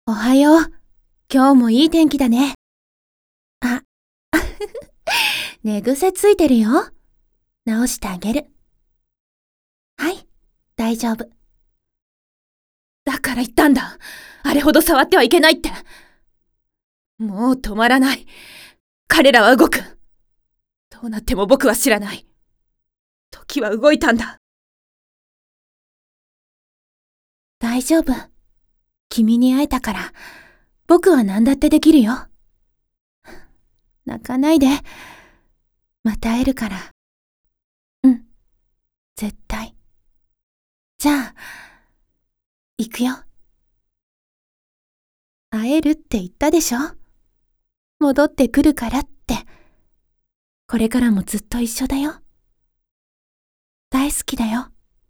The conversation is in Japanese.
おはよう。今日もいい天気だね。あ、寝癖ついてるよ。直してあげる。はい、大丈夫。だから言ったんだ。あれほど触ってはいけないって。もう止まらない。彼らは動く。どうなっても僕は知らない。時は動いたんだ。大丈夫。君に会えたから、僕は何だってできるよ。泣かないで。また会えるから。うん、絶対。じゃあ、行くよ。会えるって言ったでしょ？戻ってくるからって。これからもずっと一緒だよ。大好きだよ。